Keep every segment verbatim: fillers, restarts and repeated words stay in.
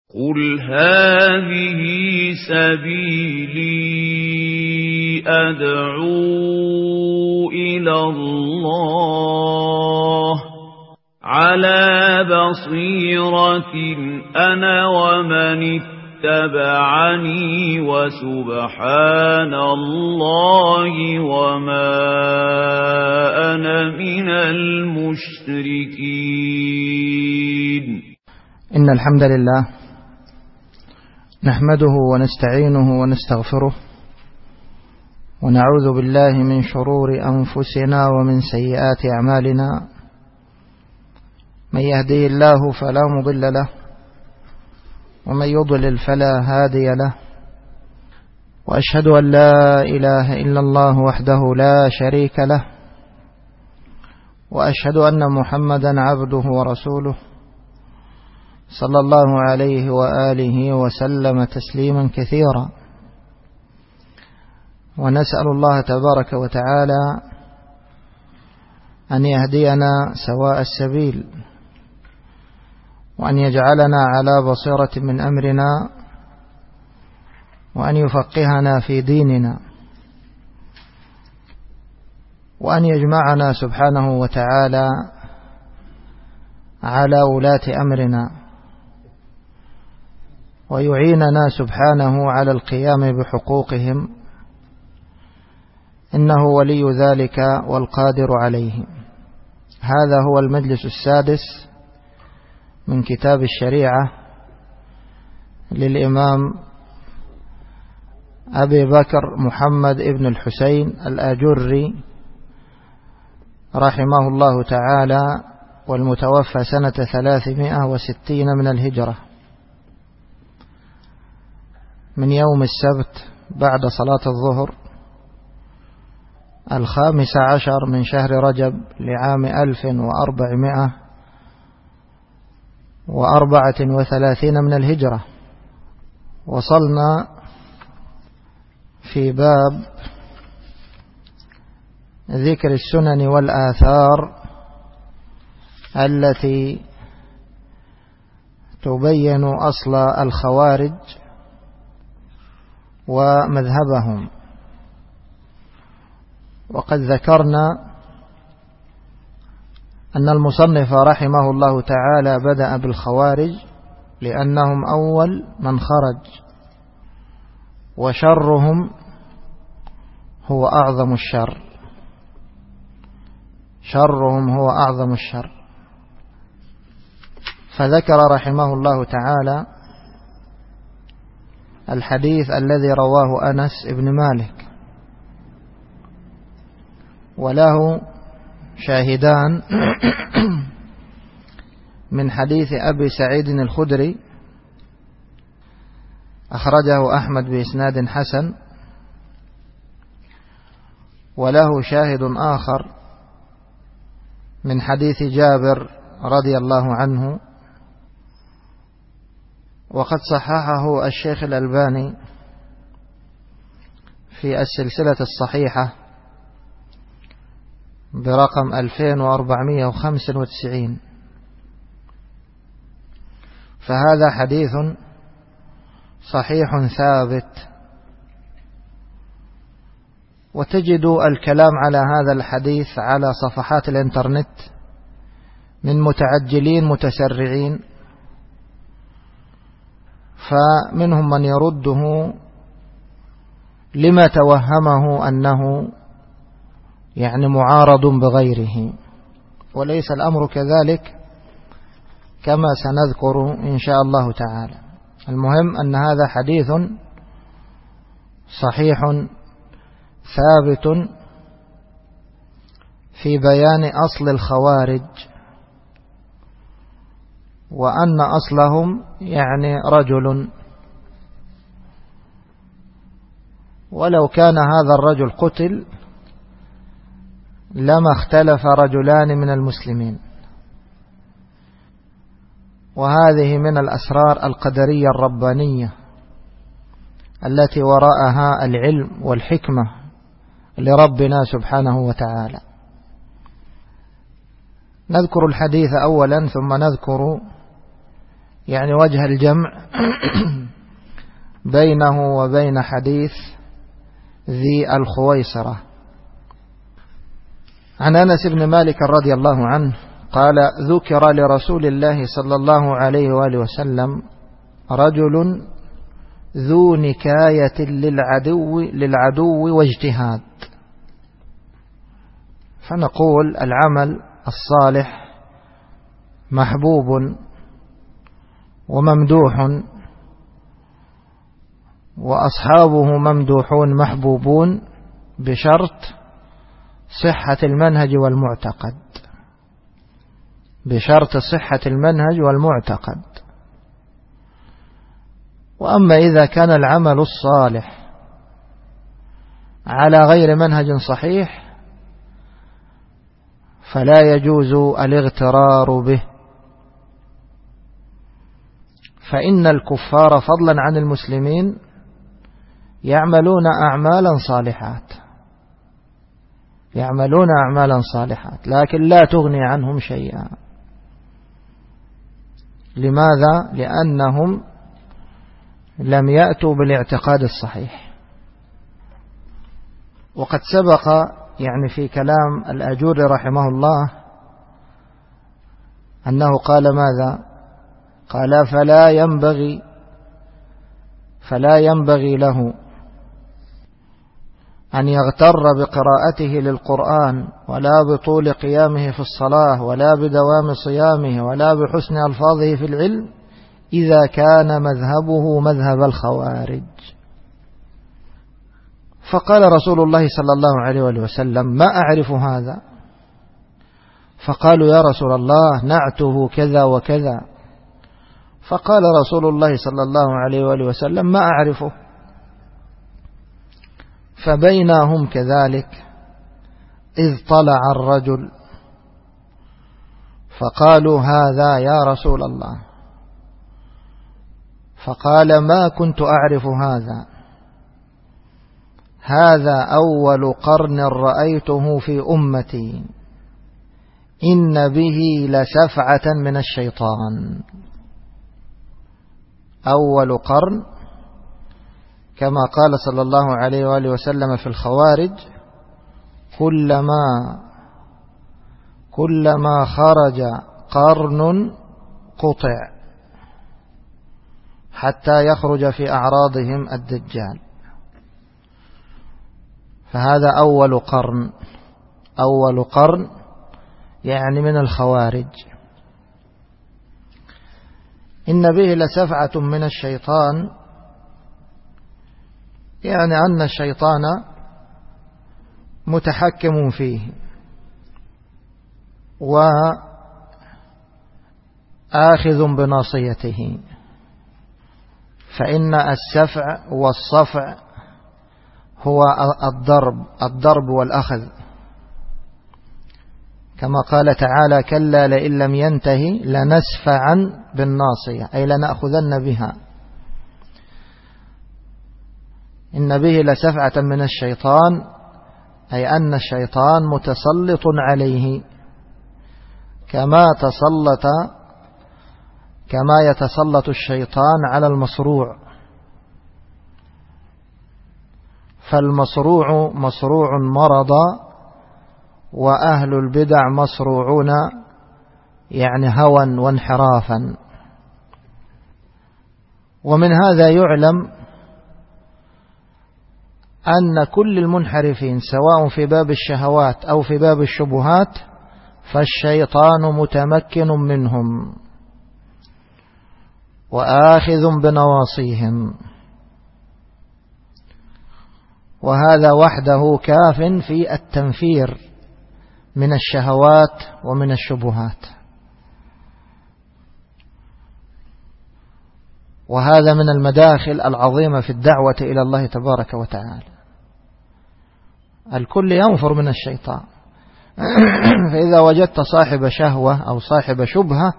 قل هذه سبيلي أدعو إلى الله على بصيرة أنا ومن اتبعني وسبحان الله وما أنا من المشركين. إن الحمد لله نحمده ونستعينه ونستغفره ونعوذ بالله من شرور أنفسنا ومن سيئات أعمالنا، من يهديه الله فلا مضل له ومن يضلل فلا هادي له، وأشهد أن لا إله إلا الله وحده لا شريك له، وأشهد أن محمدا عبده ورسوله صلى الله عليه وآله وسلم تسليما كثيرا. ونسأل الله تبارك وتعالى أن يهدينا سواء السبيل، وأن يجعلنا على بصيرة من أمرنا، وأن يفقهنا في ديننا، وأن يجمعنا سبحانه وتعالى على ولاة أمرنا، ويعيننا سبحانه على القيام بحقوقهم، إنه ولي ذلك والقادر عليه. هذا هو المجلس السادس من كتاب الشريعة للإمام أبي بكر محمد ابن الحسين الآجري رحمه الله تعالى، والمتوفى سنة ثلاثمائة وستين من الهجرة، من يوم السبت بعد صلاة الظهر الخامس عشر من شهر رجب لعام ألف وأربعمائة وأربعة وثلاثين من الهجرة. وصلنا في باب ذكر السنن والآثار التي تبين أصل الخوارج ومذهبهم. وقد ذكرنا أن المصنف رحمه الله تعالى بدأ بالخوارج لأنهم أول من خرج، وشرهم هو أعظم الشر، شرهم هو أعظم الشر. فذكر رحمه الله تعالى الحديث الذي رواه أنس بن مالك، وله شاهدان من حديث أبي سعيد الخدري أخرجه أحمد بإسناد حسن، وله شاهد آخر من حديث جابر رضي الله عنه، وقد صححه الشيخ الألباني في السلسلة الصحيحة برقم ألفين وأربعمائة وخمسة وتسعين. فهذا حديث صحيح ثابت. وتجد الكلام على هذا الحديث على صفحات الانترنت من متعجلين متسرعين، فمنهم من يرده لما توهمه أنه يعني معارض بغيره، وليس الأمر كذلك كما سنذكر إن شاء الله تعالى. المهم أن هذا حديث صحيح ثابت في بيان أصل الخوارج، وأن أصلهم يعني رجل، ولو كان هذا الرجل قتل لما اختلف رجلان من المسلمين. وهذه من الأسرار القدرية الربانية التي وراءها العلم والحكمة لربنا سبحانه وتعالى. نذكر الحديث أولا ثم نذكر يعني وجه الجمع بينه وبين حديث ذي الخويصرة. عن أنس بن مالك رضي الله عنه قال: ذكر لرسول الله صلى الله عليه وآله وسلم رجل ذو نكاية للعدو, للعدو واجتهاد. فنقول العمل الصالح محبوب وممدوح، وأصحابه ممدوحون محبوبون بشرط صحة المنهج والمعتقد، بشرط صحة المنهج والمعتقد. وأما إذا كان العمل الصالح على غير منهج صحيح فلا يجوز الاغترار به، فإن الكفار فضلا عن المسلمين يعملون أعمالا صالحات، يعملون أعمالا صالحات لكن لا تغني عنهم شيئا. لماذا؟ لأنهم لم يأتوا بالاعتقاد الصحيح. وقد سبق يعني في كلام الأجوري رحمه الله أنه قال ماذا؟ قال: فلا ينبغي فلا ينبغي له أن يغتر بقراءته للقرآن ولا بطول قيامه في الصلاة ولا بدوام صيامه ولا بحسن ألفاظه في العلم إذا كان مذهبه مذهب الخوارج. فقال رسول الله صلى الله عليه وسلم: ما أعرف هذا. فقالوا: يا رسول الله نعته كذا وكذا. فقال رسول الله صلى الله عليه وسلم: ما أعرفه. فبينهم كذلك إذ طلع الرجل فقالوا: هذا يا رسول الله. فقال: ما كنت أعرف هذا، هذا أول قرن رأيته في أمتي، إن به لسفعة من الشيطان. أول قرن كما قال صلى الله عليه وآله وسلم في الخوارج: كلما كلما خرج قرن قطع حتى يخرج في أعراضهم الدجال. فهذا أول قرن، أول قرن يعني من الخوارج. إن به لسفعة من الشيطان، يعني أن الشيطان متحكم فيه وآخذ بناصيته. فإن السفع والصفع هو الضرب الضرب والأخذ، كما قال تعالى: كلا لئن لم ينتهي لنسفعا بالناصية، أي لنأخذن بها. إن به لسفعة من الشيطان، أي أن الشيطان متسلط عليه كما تسلط كما يتسلط الشيطان على المصروع. فالمصروع مصروع مرضا، وأهل البدع مصروعون يعني هوى وانحرافا. ومن هذا يعلم أن كل المنحرفين سواء في باب الشهوات أو في باب الشبهات فالشيطان متمكن منهم وآخذ بنواصيهم، وهذا وحده كاف في التنفير من الشهوات ومن الشبهات. وهذا من المداخل العظيمة في الدعوة إلى الله تبارك وتعالى. الكل ينفر من الشيطان، فإذا وجدت صاحب شهوة أو صاحب شبهة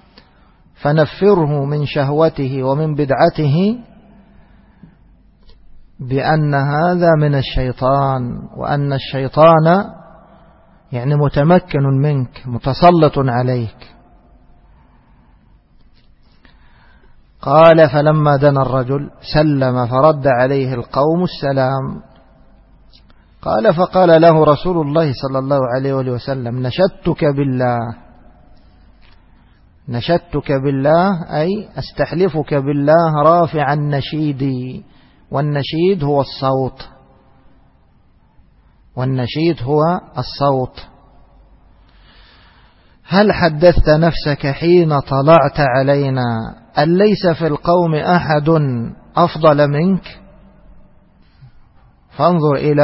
فنفره من شهوته ومن بدعته بأن هذا من الشيطان، وأن الشيطان يعني متمكن منك متسلط عليك. قال فلما دنا الرجل سلم فرد عليه القوم السلام. قال فقال له رسول الله صلى الله عليه وسلم نشدتك بالله، نشدتك بالله أي أستحلفك بالله رافعا نشيدي، والنشيد هو الصوت، والنشيد هو الصوت. هل حدثت نفسك حين طلعت علينا أن ليس في القوم أحد أفضل منك؟ فانظر إلى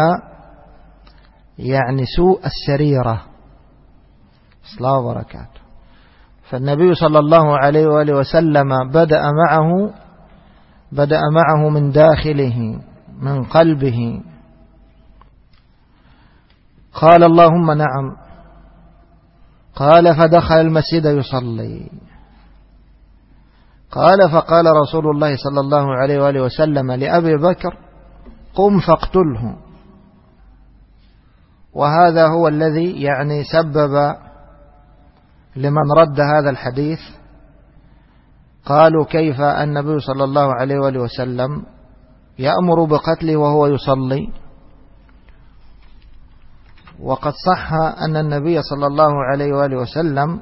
يعني سوء السريرة. صلى الله وبركاته. فالنبي صلى الله عليه وآله وسلم بدأ معه بدأ معه من داخله من قلبه. قال اللهم نعم. قال فدخل المسجد يصلي. قال فقال رسول الله صلى الله عليه وآله وسلم لأبي بكر قم فاقتله. وهذا هو الذي يعني سبب لمن رد هذا الحديث. قالوا كيف النبي صلى الله عليه وآله وسلم يأمر بقتله وهو يصلي؟ وقد صح أن النبي صلى الله عليه وآله وسلم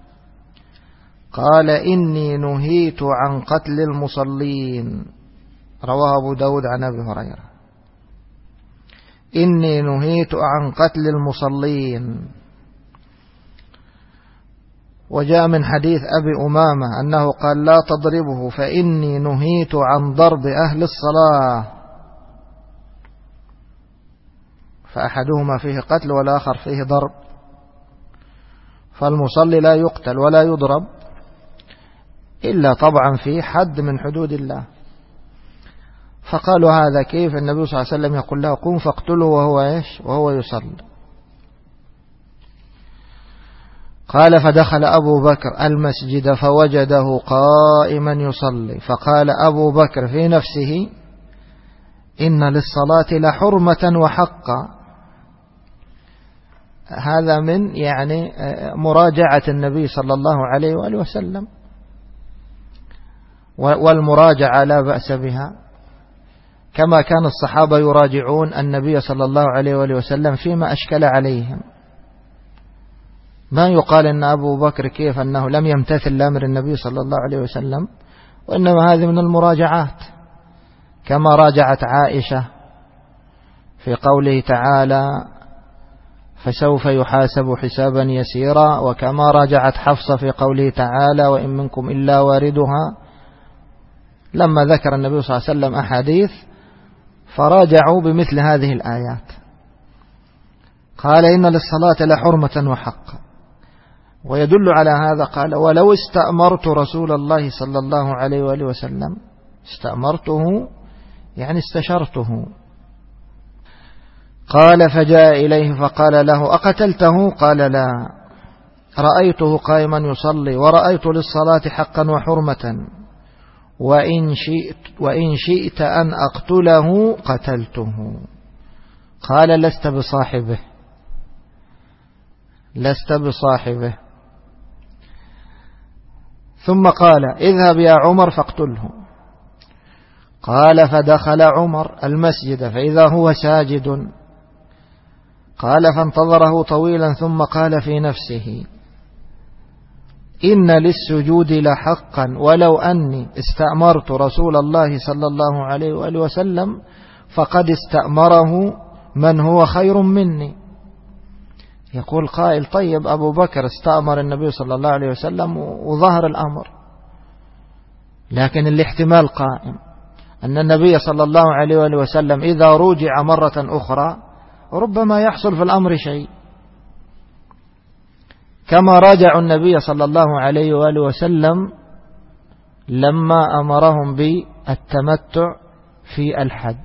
قال إني نهيت عن قتل المصلين، رواه أبو داود عن أبي هريرة، إني نهيت عن قتل المصلين. وجاء من حديث أبي أمامة أنه قال لا تضربه فإني نهيت عن ضرب أهل الصلاة، فأحدهما فيه قتل والآخر فيه ضرب، فالمصلي لا يقتل ولا يضرب إلا طبعا في حد من حدود الله. فقالوا هذا كيف النبي صلى الله عليه وسلم يقول له قم فاقتله وهو إيش وهو يصلي؟ قال فدخل أبو بكر المسجد فوجده قائما يصلي، فقال أبو بكر في نفسه إن للصلاة لحرمة وحقا. هذا من يعني مراجعة النبي صلى الله عليه وآله وسلم، والمراجعة لا بأس بها، كما كان الصحابة يراجعون النبي صلى الله عليه وآله وسلم فيما أشكل عليهم. ما يقال أن أبو بكر كيف أنه لم يمتثل لأمر النبي صلى الله عليه وسلم، وإنما هذه من المراجعات، كما راجعت عائشة في قوله تعالى فسوف يحاسب حسابا يسيرا، وكما راجعت حفصة في قوله تعالى وإن منكم إلا واردها، لما ذكر النبي صلى الله عليه وسلم أحاديث فراجعوا بمثل هذه الآيات. قال إن للصلاة لحرمة وحقا. ويدل على هذا قال ولو استأمرت رسول الله صلى الله عليه وآله وسلم، استأمرته يعني استشرته. قال فجاء إليه فقال له أقتلته؟ قال لا، رأيته قائما يصلي ورأيت للصلاة حقا وحرمة، وإن شئت, وإن شئت أن أقتله قتلته. قال لست بصاحبه، لست بصاحبه. ثم قال اذهب يا عمر فاقتله. قال فدخل عمر المسجد فإذا هو ساجد. قال فانتظره طويلا ثم قال في نفسه إن للسجود لحقا ولو أني استأمرت رسول الله صلى الله عليه وآله وسلم فقد استأمره من هو خير مني. يقول قائل طيب أبو بكر استأمر النبي صلى الله عليه وسلم وظهر الأمر، لكن الاحتمال قائم أن النبي صلى الله عليه وآله وسلم إذا رجع مرة أخرى ربما يحصل في الأمر شيء، كما راجعوا النبي صلى الله عليه وآله وسلم لما أمرهم بالتمتع في الحج.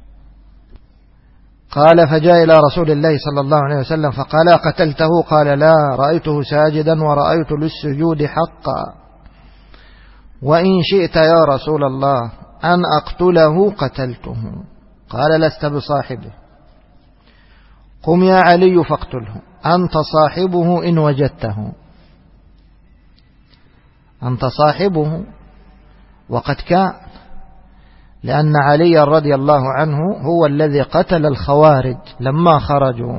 قال فجاء إلى رسول الله صلى الله عليه وسلم فقال قتلته؟ قال لا، رأيته ساجدا ورأيت للسجود حقا، وإن شئت يا رسول الله أن أقتله قتلته. قال لست بصاحبه، قم يا علي فاقتله، أنت صاحبه إن وجدته، أنت صاحبه وقد كان، لأن علي رضي الله عنه هو الذي قتل الخوارج لما خرجوا.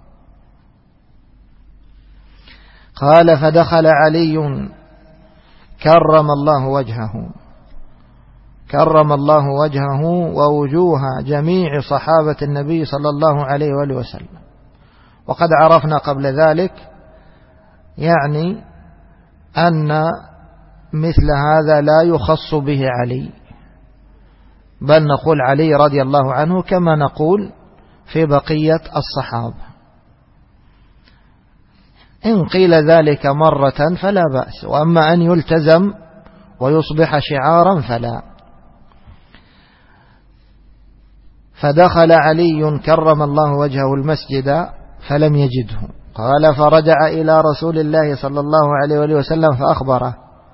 قال فدخل علي كرم الله وجهه كرم الله وجهه ووجوه جميع صحابة النبي صلى الله عليه وآله وسلم. وقد عرفنا قبل ذلك يعني أن مثل هذا لا يخص به علي، بل نقول علي رضي الله عنه كما نقول في بقية الصحابة. إن قيل ذلك مرة فلا بأس، وأما أن يلتزم ويصبح شعارا فلا. فدخل علي كرم الله وجهه المسجد فلم يجده، قال فرجع إلى رسول الله صلى الله عليه وآله وسلم فأخبره،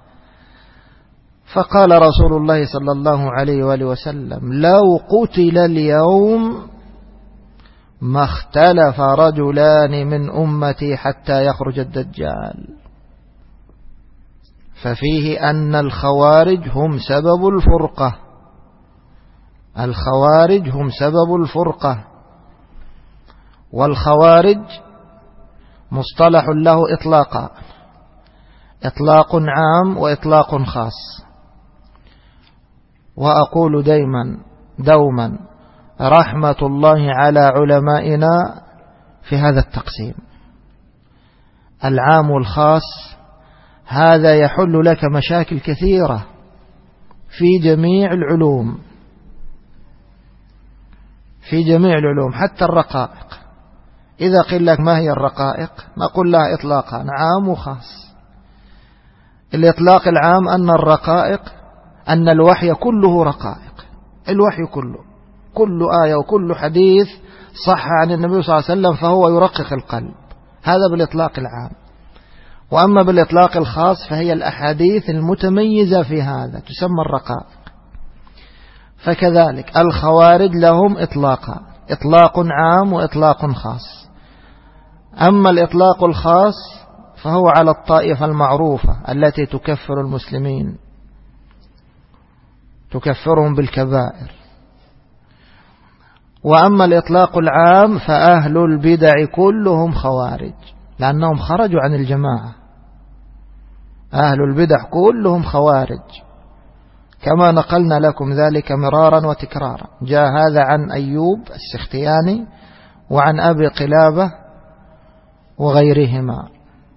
فقال رسول الله صلى الله عليه وآله وسلم لو قتل اليوم ما اختلف رجلان من أمتي حتى يخرج الدجال. ففيه أن الخوارج هم سبب الفرقة، الخوارج هم سبب الفرقة. والخوارج مصطلح له إطلاقا، إطلاق عام وإطلاق خاص. وأقول دائما دوما رحمة الله على علمائنا في هذا التقسيم، العام والخاص. هذا يحل لك مشاكل كثيرة في جميع العلوم، في جميع العلوم حتى الرقائق. إذا قيل لك ما هي الرقائق نقول لها إطلاقا عام وخاص. الإطلاق العام أن الرقائق أن الوحي كله رقائق، الوحي كله، كل آية وكل حديث صح عن النبي صلى الله عليه وسلم فهو يرقق القلب، هذا بالإطلاق العام. وأما بالإطلاق الخاص فهي الأحاديث المتميزة في هذا تسمى الرقائق. فكذلك الخوارج لهم إطلاقا، إطلاق عام وإطلاق خاص. أما الإطلاق الخاص فهو على الطائفة المعروفة التي تكفر المسلمين، تكفرهم بالكبائر. وأما الإطلاق العام فأهل البدع كلهم خوارج، لأنهم خرجوا عن الجماعة. أهل البدع كلهم خوارج، كما نقلنا لكم ذلك مرارا وتكرارا. جاء هذا عن أيوب السختياني وعن أبي قلابة وغيرهما.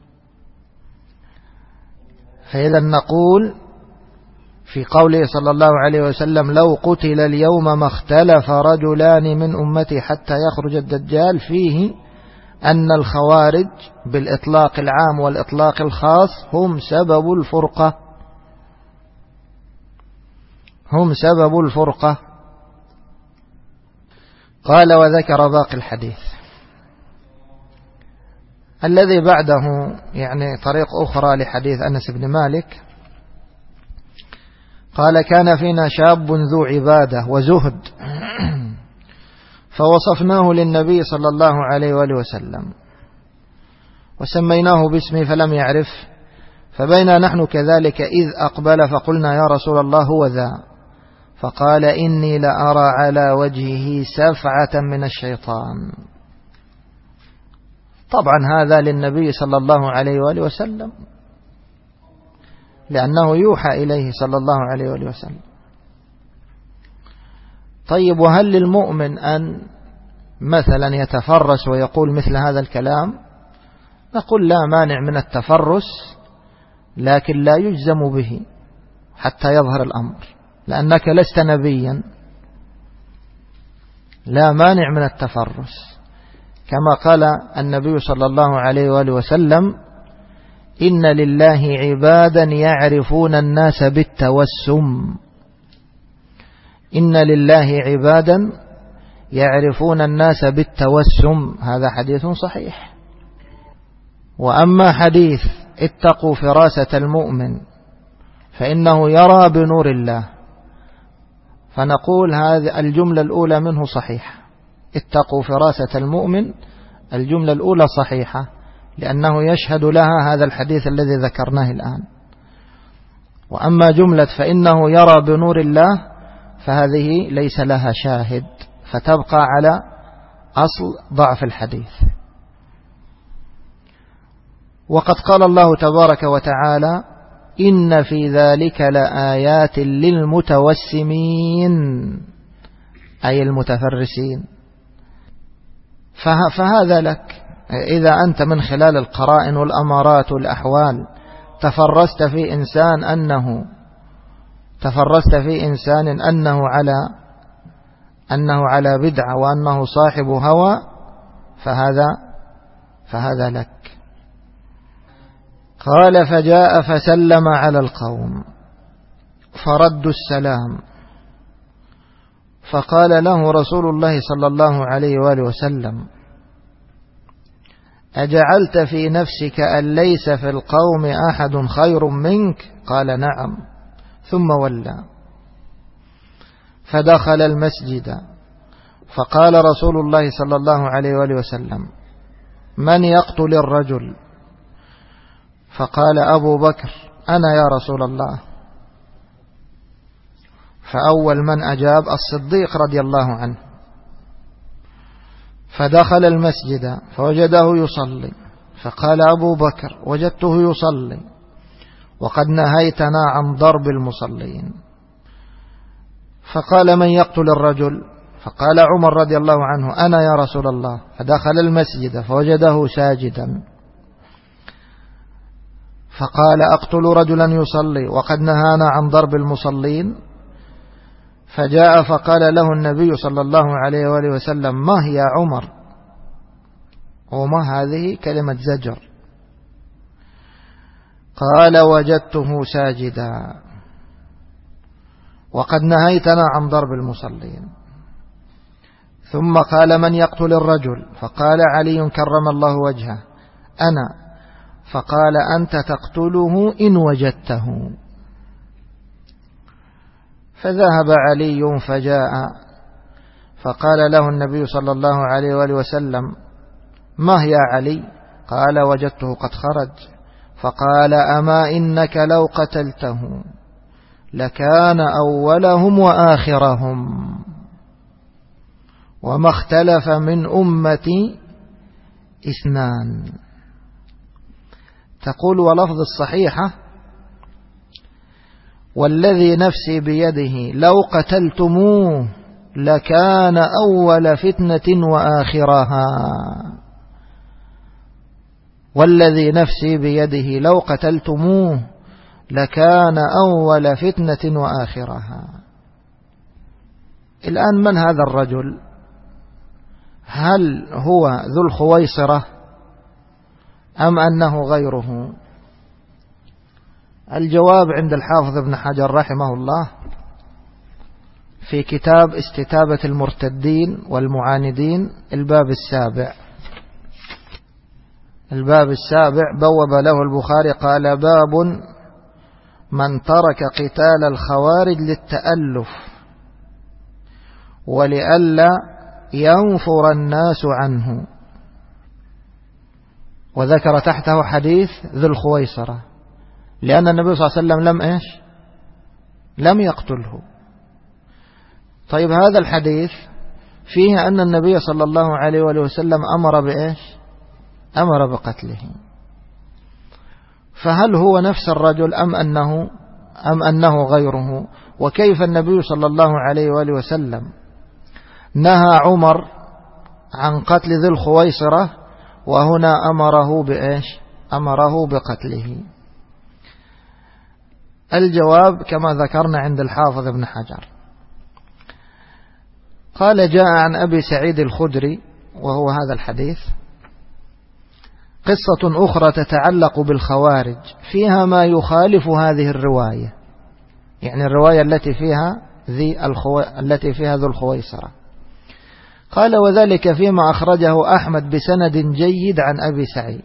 فإذا نقول في قوله صلى الله عليه وسلم لو قتل اليوم ما اختلف رجلان من أمتي حتى يخرج الدجال، فيه أن الخوارج بالإطلاق العام والإطلاق الخاص هم سبب الفرقة، هم سبب الفرقة. قال وذكر باقي الحديث. الذي بعده يعني طريق أخرى لحديث أنس بن مالك، قال كان فينا شاب ذو عبادة وزهد فوصفناه للنبي صلى الله عليه وآله وسلم وسميناه باسمه فلم يعرف، فبينا نحن كذلك إذ أقبل فقلنا يا رسول الله هو ذا، فقال إني لأرى على وجهه سفعة من الشيطان. طبعا هذا للنبي صلى الله عليه وآله وسلم، لأنه يوحى إليه صلى الله عليه وآله وسلم. طيب وهل للمؤمن أن مثلا يتفرس ويقول مثل هذا الكلام؟ نقول لا مانع من التفرس، لكن لا يجزم به حتى يظهر الأمر، لأنك لست نبيا. لا مانع من التفرس، كما قال النبي صلى الله عليه وآله وسلم إن لله عبادا يعرفون الناس بالتوسم، إن لله عبادا يعرفون الناس بالتوسم، هذا حديث صحيح. وأما حديث اتقوا فراسة المؤمن فإنه يرى بنور الله، فنقول هذه الجملة الأولى منه صحيحة، اتقوا فراسة المؤمن الجملة الأولى صحيحة، لأنه يشهد لها هذا الحديث الذي ذكرناه الآن. وأما جملة فإنه يرى بنور الله فهذه ليس لها شاهد، فتبقى على أصل ضعف الحديث. وقد قال الله تبارك وتعالى: إن في ذلك لآيات للمتوسمين، أي المتفرسين. فهذا لك إذا أنت من خلال القرائن والأمارات والأحوال تفرست في إنسان أنه تفرست في إنسان أنه على أنه على بدعة وأنه صاحب هوى، فهذا فهذا لك. قال: فجاء فسلم على القوم فردوا السلام، فقال له رسول الله صلى الله عليه وآله وسلم: أجعلت في نفسك أن ليس في القوم أحد خير منك؟ قال: نعم. ثم ولى فدخل المسجد، فقال رسول الله صلى الله عليه وآله وسلم: من يقتل الرجل؟ فقال أبو بكر: أنا يا رسول الله. فأول من أجاب الصديق رضي الله عنه. فدخل المسجد فوجده يصلي، فقال أبو بكر: وجدته يصلي وقد نهيتنا عن ضرب المصلين. فقال: من يقتل الرجل؟ فقال عمر رضي الله عنه: أنا يا رسول الله. فدخل المسجد فوجده ساجدا، فقال: أقتل رجلا يصلي وقد نهانا عن ضرب المصلين؟ فجاء فقال له النبي صلى الله عليه وآله وسلم: ما هي يا عمر؟ وما هذه كلمة زجر. قال: وجدته ساجدا وقد نهيتنا عن ضرب المصلين. ثم قال: من يقتل الرجل؟ فقال علي كرم الله وجهه: أنا. فقال: أنت تقتله إن وجدته. فذهب علي فجاء، فقال له النبي صلى الله عليه وآله وسلم: ما هي علي؟ قال: وجدته قد خرج. فقال: أما إنك لو قتلته لكان أولهم وآخرهم، وما اختلف من أمتي اثنان. تقول: ولفظ الصحيحة: والذي نفسي بيده لو قتلتموه لكان أول فتنة وآخرها. والذي نفسي بيده لو قتلتموه لكان أول فتنة وآخرها. الآن من هذا الرجل؟ هل هو ذو الخويصرة أم أنه غيره؟ الجواب عند الحافظ ابن حجر رحمه الله في كتاب استتابة المرتدين والمعاندين، الباب السابع الباب السابع بوب له البخاري قال: باب من ترك قتال الخوارج للتألف ولئلا ينفر الناس عنه. وذكر تحته حديث ذو الخويصرة، لأن النبي صلى الله عليه وسلم لم إيش لم يقتله. طيب، هذا الحديث فيه أن النبي صلى الله عليه وسلم أمر بإيش أمر بقتله. فهل هو نفس الرجل أم أنه أم أنه غيره؟ وكيف النبي صلى الله عليه وآله وسلم نهى عمر عن قتل ذي الخويصرة وهنا أمره بإيش أمره بقتله؟ الجواب كما ذكرنا عند الحافظ ابن حجر. قال: جاء عن أبي سعيد الخدري، وهو هذا الحديث، قصة أخرى تتعلق بالخوارج فيها ما يخالف هذه الرواية، يعني الرواية التي فيها ذي الخو... التي فيها ذو الخويصرة. قال: وذلك فيما أخرجه أحمد بسند جيد عن أبي سعيد.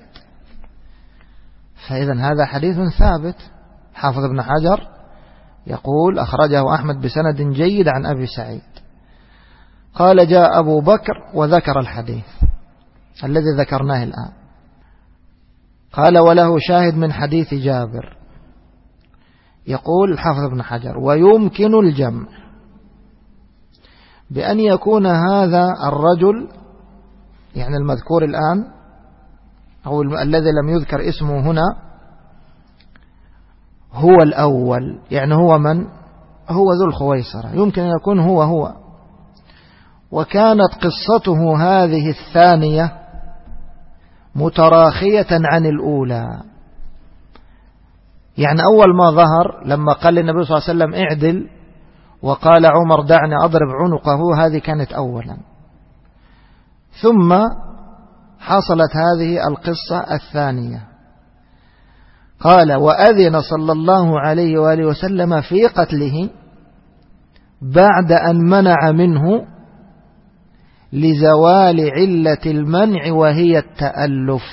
فإذا هذا حديث ثابت. حافظ ابن حجر يقول: أخرجه أحمد بسند جيد عن أبي سعيد. قال: جاء أبو بكر وذكر الحديث الذي ذكرناه الآن. قال: وله شاهد من حديث جابر يقول الحافظ ابن حجر: ويمكن الجمع بأن يكون هذا الرجل، يعني المذكور الآن أو الذي لم يذكر اسمه هنا، هو الأول، يعني هو من؟ هو ذو الخويصرة، يمكن أن يكون هو هو، وكانت قصته هذه الثانية متراخية عن الأولى. يعني أول ما ظهر لما قال للنبي صلى الله عليه وسلم اعدل وقال عمر دعني أضرب عنقه، هذه كانت أولا، ثم حصلت هذه القصة الثانية. قال: وأذن صلى الله عليه وآله وسلم في قتله بعد أن منع منه لزوال علة المنع وهي التألف.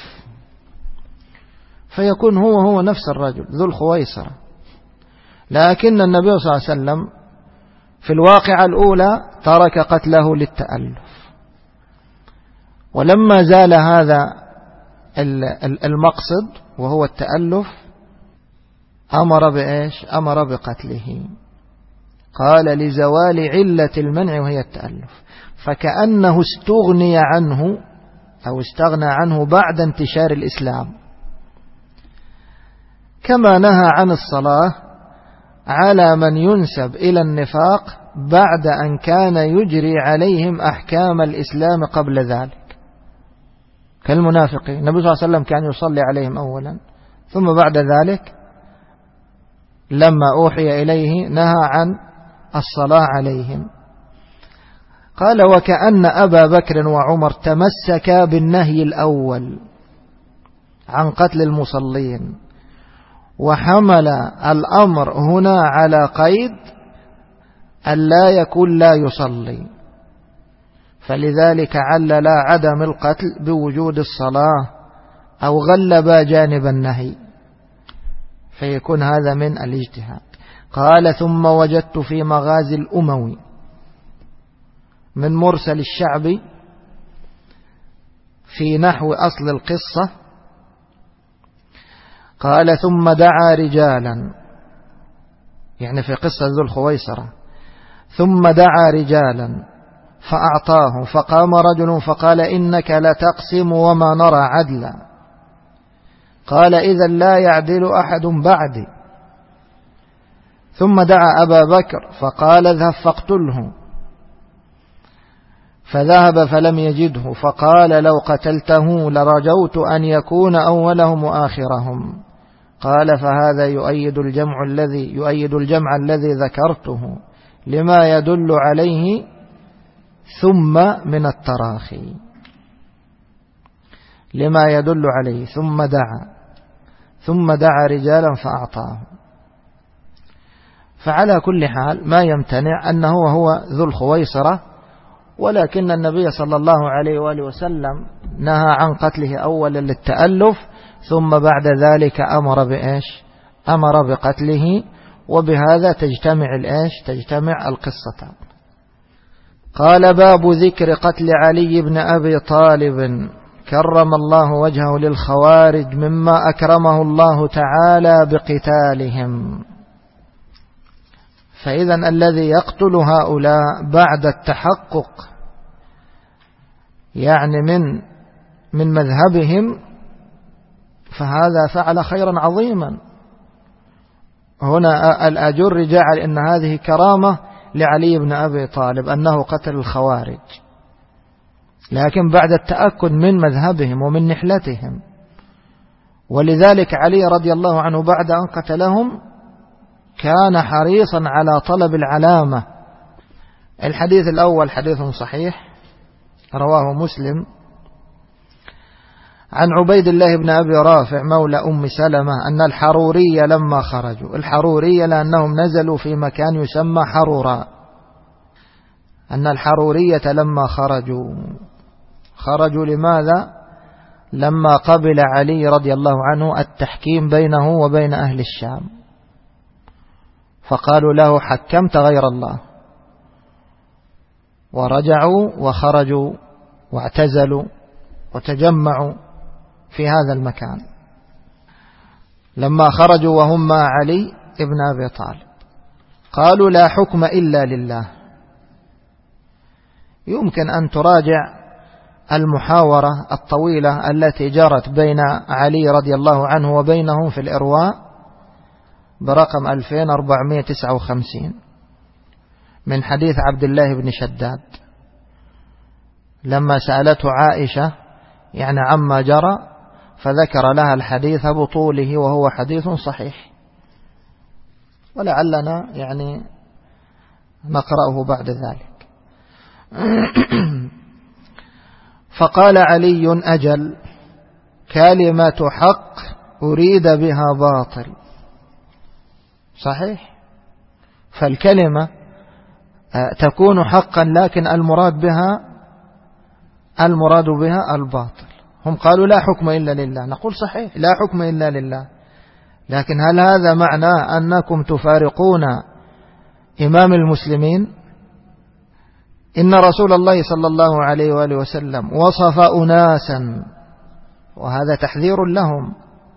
فيكون هو هو نفس الرجل ذو الخويصرة، لكن النبي صلى الله عليه وسلم في الواقعة الأولى ترك قتله للتألف، ولما زال هذا المقصد وهو التألف أمر بإيش؟ أمر بقتله. قال: لزوال علة المنع وهي التألف، فكأنه استغني عنه أو استغنى عنه بعد انتشار الإسلام، كما نهى عن الصلاة على من ينسب إلى النفاق بعد أن كان يجري عليهم أحكام الإسلام قبل ذلك، كالمنافقين. النبي صلى الله عليه وسلم كان يصلي عليهم أولا، ثم بعد ذلك لما أوحي إليه نهى عن الصلاة عليهم. قال: وكأن أبا بكر وعمر تمسكا بالنهي الأول عن قتل المصلين، وحمل الأمر هنا على قيد أن لا يكون لا يصلي، فلذلك علل عدم القتل بوجود الصلاة أو غلب جانب النهي، فيكون هذا من الاجتهاد. قال: ثم وجدت في مغازي الأموي من مرسل الشعبي في نحو أصل القصة. قال: ثم دعا رجالا، يعني في قصة ذو الخويصرة، ثم دعا رجالا فأعطاه، فقام رجل فقال: إنك لتقسم وما نرى عدلا. قال: إذا لا يعدل أحد بعدي. ثم دعا أبا بكر فقال: اذهب فاقتله. فذهب فلم يجده، فقال: لو قتلته لرجوت أن يكون أولهم وآخرهم. قال: فهذا يؤيد الجمع الذي يؤيد الجمع الذي ذكرته لما يدل عليه ثم من التراخي، لما يدل عليه. ثم دعا ثم دعا رجالا فأعطاه. فعلى كل حال ما يمتنع أنه هو ذو الخويصرة، ولكن النبي صلى الله عليه وآله وسلم نهى عن قتله أولا للتألف، ثم بعد ذلك أمر بإيش؟ أمر بقتله، وبهذا تجتمع الإيش؟ تجتمع القصة. قال: باب ذكر قتل علي بن أبي طالب كرم الله وجهه للخوارج مما أكرمه الله تعالى بقتالهم. فإذا الذي يقتل هؤلاء بعد التحقق يعني من من مذهبهم فهذا فعل خيرا عظيما. هنا الأجر جعل إن هذه كرامة لعلي بن أبي طالب أنه قتل الخوارج، لكن بعد التأكد من مذهبهم ومن نحلتهم. ولذلك علي رضي الله عنه بعد أن قتلهم كان حريصا على طلب العلامة. الحديث الأول حديث صحيح رواه مسلم عن عبيد الله بن أبي رافع مولى أم سلمة أن الحرورية لما خرجوا، الحرورية لأنهم نزلوا في مكان يسمى حرورا، أن الحرورية لما خرجوا خرجوا لماذا؟ لما قبل علي رضي الله عنه التحكيم بينه وبين أهل الشام، فقالوا له حكمت غير الله، ورجعوا وخرجوا واعتزلوا وتجمعوا في هذا المكان. لما خرجوا وهم مع علي ابن أبي طالب. قالوا لا حكم إلا لله. يمكن أن تراجع المحاورة الطويلة التي جرت بين علي رضي الله عنه وبينهم في الإرواء برقم ألفين وأربعمائة وتسعة وخمسين من حديث عبد الله بن شداد لما سألته عائشة يعني عما جرى، فذكر لها الحديث بطوله وهو حديث صحيح، ولعلنا يعني نقرأه بعد ذلك. فقال علي أجل، كلمة حق أريد بها باطل. صحيح، فالكلمة تكون حقا لكن المراد بها المراد بها الباطل. هم قالوا لا حكم إلا لله، نقول صحيح لا حكم إلا لله، لكن هل هذا معناه أنكم تفارقون إمام المسلمين؟ إن رسول الله صلى الله عليه وآله وسلم وصف أناسا، وهذا تحذير لهم،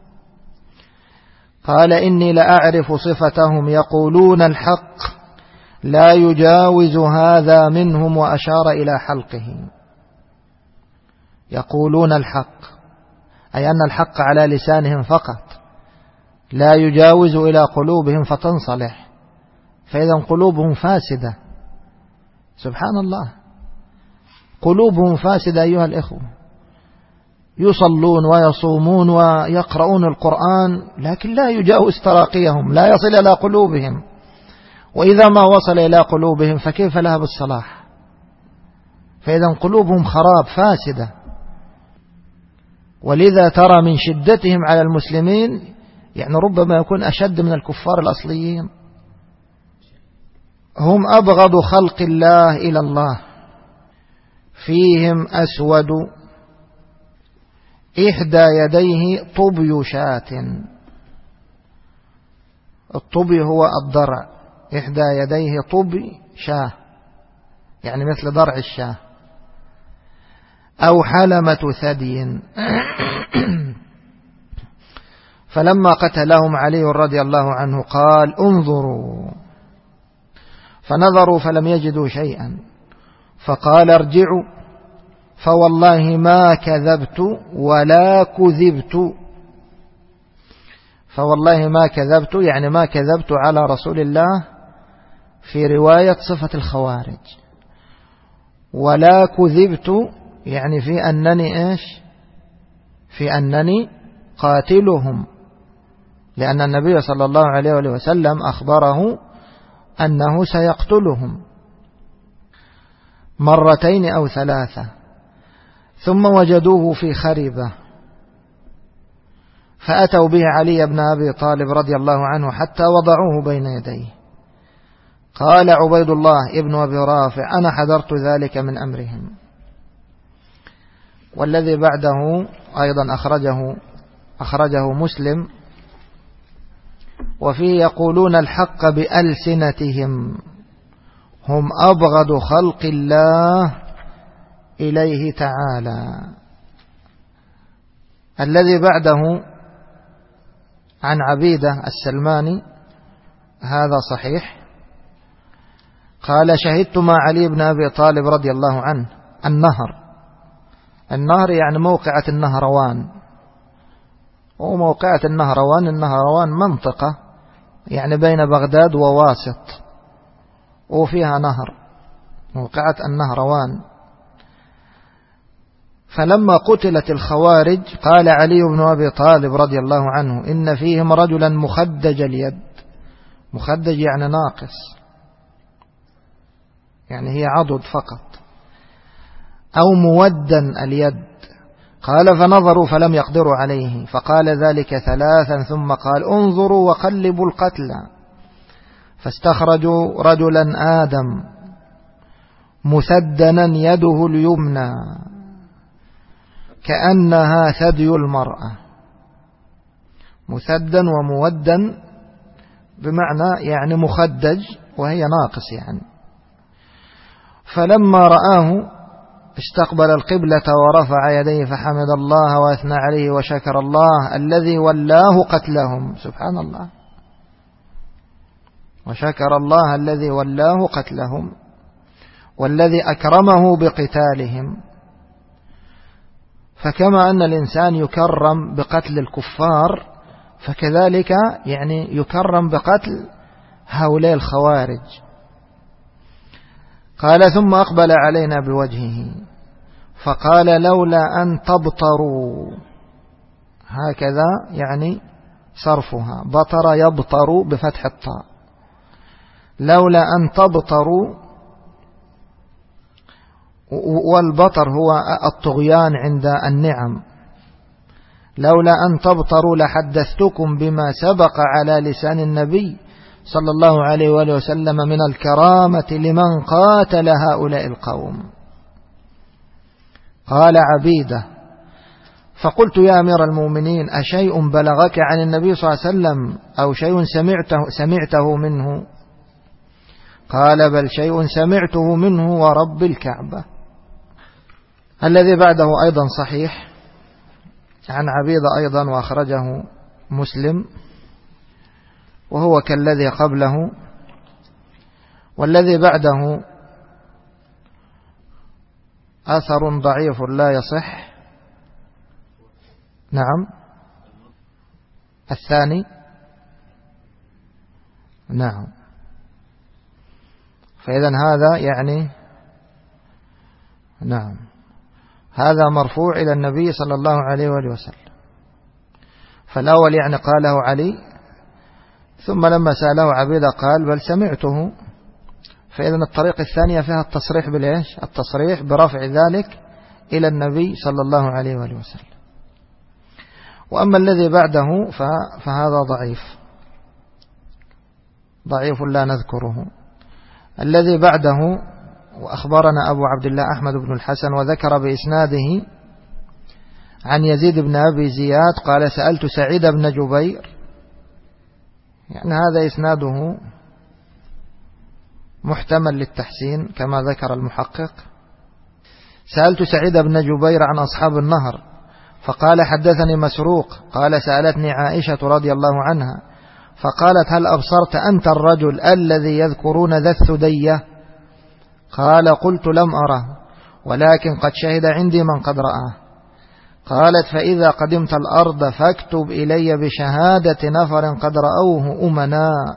قال إني لأعرف صفتهم يقولون الحق لا يجاوز هذا منهم، وأشار إلى حلقه. يقولون الحق أي أن الحق على لسانهم فقط، لا يجاوز إلى قلوبهم فتنصلح، فإذا قلوبهم فاسدة. سبحان الله، قلوبهم فاسدة أيها الإخوة، يصلون ويصومون ويقرؤون القرآن لكن لا يجاوز تراقيهم، لا يصل إلى قلوبهم، وإذا ما وصل إلى قلوبهم فكيف لها بالصلاح؟ فإذا قلوبهم خراب فاسدة. ولذا ترى من شدتهم على المسلمين يعني ربما يكون أشد من الكفار الأصليين. هم أبغض خلق الله إلى الله، فيهم أسود إحدى يديه طبي شاة. الطبي هو الضرع، إحدى يديه طبي شاه يعني مثل ضرع الشاه، أو حلمة ثدي. فلما قتلهم علي رضي الله عنه قال انظروا، فنظروا فلم يجدوا شيئا، فقال ارجعوا فوالله ما كذبت ولا كذبت. فوالله ما كذبت يعني ما كذبت على رسول الله في رواية صفة الخوارج، ولا كذبت يعني في أنني إيش في أنني قاتلهم، لأن النبي صلى الله عليه وسلم أخبره أنه سيقتلهم مرتين أو ثلاثة. ثم وجدوه في خريبة فأتوا به علي بن أبي طالب رضي الله عنه حتى وضعوه بين يديه. قال عبيد الله ابن أبي رافع أنا حذرت ذلك من أمرهم. والذي بعده أيضا أخرجه أخرجه مسلم، وفيه يقولون الحق بألسنتهم هم أبغض خلق الله إليه تعالى. الذي بعده عن عبيدة السلماني هذا صحيح، قال شهدت مع علي بن أبي طالب رضي الله عنه النهر. النهر يعني موقعة النهروان، وموقعة النهروان النهروان منطقة يعني بين بغداد وواسط، وفيها نهر، موقعة النهروان. فلما قتلت الخوارج قال علي بن أبي طالب رضي الله عنه إن فيهم رجلا مخدج اليد. مخدج يعني ناقص، يعني هي عضد فقط، أو مودا اليد. قال فنظروا فلم يقدروا عليه، فقال ذلك ثلاثا ثم قال انظروا وقلبوا القتلى، فاستخرجوا رجلا آدم مسدنا يده اليمنى كأنها ثدي المرأة. مسدا ومودا بمعنى يعني مخدج وهي ناقص يعني. فلما رآه استقبل القبلة ورفع يديه فحمد الله وأثنى عليه وشكر الله الذي ولاه قتلهم. سبحان الله، وشكر الله الذي ولاه قتلهم والذي أكرمه بقتالهم. فكما أن الإنسان يكرم بقتل الكفار فكذلك يعني يكرم بقتل هؤلاء الخوارج. قال ثم أقبل علينا بوجهه فقال لولا أن تبطروا، هكذا يعني صرفها، بطر يبطر بفتح الطاء، لولا أن تبطروا، والبطر هو الطغيان عند النعم، لولا أن تبطروا لحدثتكم بما سبق على لسان النبي صلى الله عليه وآله وسلم من الكرامة لمن قاتل هؤلاء القوم. قال عبيدة فقلت يا أمير المؤمنين أشيء بلغك عن النبي صلى الله عليه وسلم أو شيء سمعته, سمعته منه؟ قال بل شيء سمعته منه ورب الكعبة. الذي بعده أيضا صحيح عن عبيدة أيضا وأخرجه مسلم وهو كالذي قبله، والذي بعده أثر ضعيف لا يصح. نعم الثاني نعم. فإذا هذا يعني نعم هذا مرفوع إلى النبي صلى الله عليه وآله وسلم. فالأول يعني قاله علي، ثم لما سأله عبيدة قال بل سمعته. فإذا الطريق الثانية فيها التصريح بالإيش؟ التصريح برفع ذلك إلى النبي صلى الله عليه وآله وسلم. وأما الذي بعده فهذا ضعيف ضعيف لا نذكره. الذي بعده وأخبرنا أبو عبد الله أحمد بن الحسن وذكر بإسناده عن يزيد بن أبي زياد قال سألت سعيد بن جبير، يعني هذا إسناده محتمل للتحسين كما ذكر المحقق. سألت سعيد بن جبير عن أصحاب النهر فقال حدثني مسروق قال سألتني عائشة رضي الله عنها فقالت هل أبصرت أنت الرجل الذي يذكرون ذا الثدية؟ قال قلت لم أره ولكن قد شهد عندي من قد رآه. قالت فإذا قدمت الأرض فاكتب إلي بشهادة نفر قد رأوه أمناء.